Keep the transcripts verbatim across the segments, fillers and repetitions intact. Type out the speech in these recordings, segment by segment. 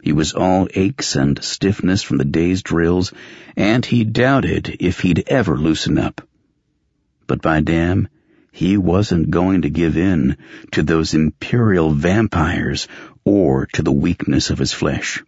He was all aches and stiffness from the day's drills, and he doubted if he'd ever loosen up. But by damn, he wasn't going to give in to those imperial vampires or to the weakness of his flesh.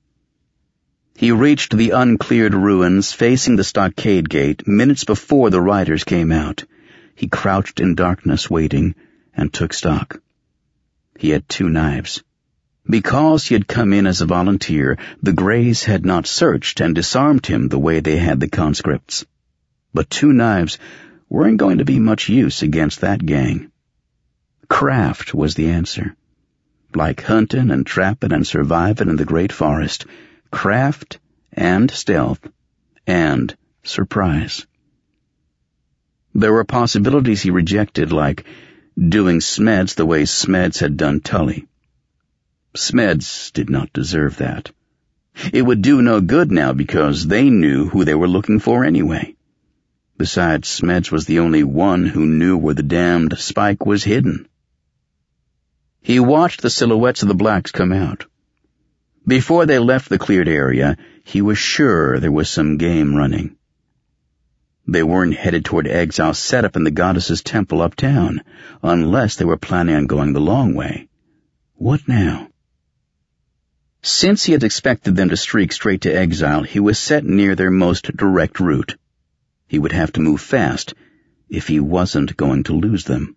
He reached the uncleared ruins facing the stockade gate minutes before the riders came out. He crouched in darkness waiting and took stock. He had two knives. Because he had come in as a volunteer, the Greys had not searched and disarmed him the way they had the conscripts. But two knives weren't going to be much use against that gang. Craft was the answer. Like hunting and trapping and surviving in the great forest, craft and stealth and surprise. There were possibilities he rejected, like doing Smeds the way Smeds had done Tully. Smeds did not deserve that. It would do no good now because they knew who they were looking for anyway. Besides, Smeds was the only one who knew where the damned Spike was hidden. He watched the silhouettes of the blacks come out. Before they left the cleared area, he was sure there was some game running. They weren't headed toward Exile set up in the goddess's temple uptown, unless they were planning on going the long way. What now? Since he had expected them to streak straight to Exile, he was set near their most direct route. He would have to move fast if he wasn't going to lose them.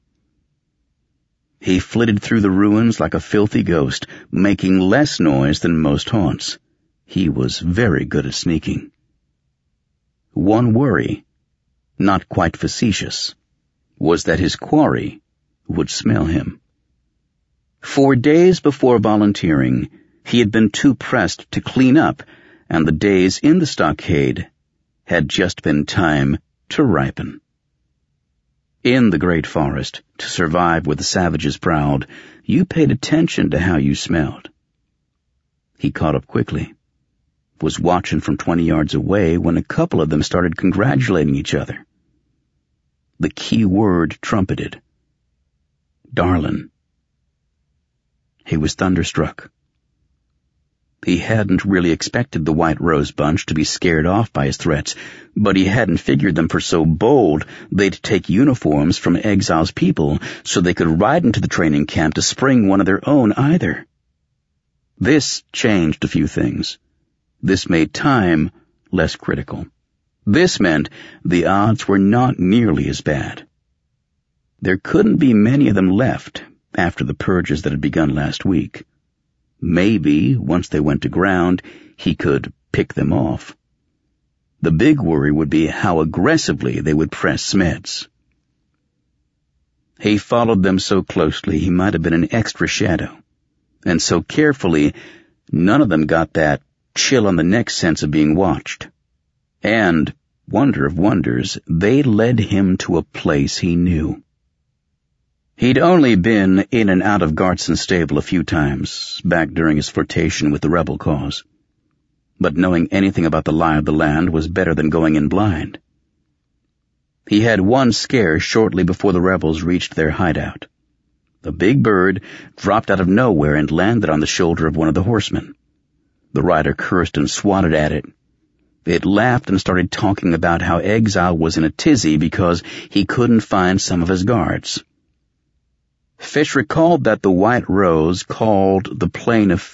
He flitted through the ruins like a filthy ghost, making less noise than most haunts. He was very good at sneaking. One worry, not quite facetious, was that his quarry would smell him. For days before volunteering, he had been too pressed to clean up, and the days in the stockade had just been time to ripen. In the great forest, to survive where the savages prowled, you paid attention to how you smelled. He caught up quickly, was watching from twenty yards away when a couple of them started congratulating each other. The key word trumpeted. Darlin'. He was thunderstruck. He hadn't really expected the White Rose bunch to be scared off by his threats, but he hadn't figured them for so bold they'd take uniforms from Exile's people so they could ride into the training camp to spring one of their own either. This changed a few things. This made time less critical. This meant the odds were not nearly as bad. There couldn't be many of them left after the purges that had begun last week. Maybe, once they went to ground, he could pick them off. The big worry would be how aggressively they would press Smeds. He followed them so closely he might have been an extra shadow, and so carefully none of them got that chill-on-the-neck sense of being watched. And, wonder of wonders, they led him to a place he knew. He'd only been in and out of Gartson's stable a few times, back during his flirtation with the rebel cause. But knowing anything about the lie of the land was better than going in blind. He had one scare shortly before the rebels reached their hideout. A big bird dropped out of nowhere and landed on the shoulder of one of the horsemen. The rider cursed and swatted at it. It laughed and started talking about how Exile was in a tizzy because he couldn't find some of his guards. Fish recalled that the White Rose called the Plain of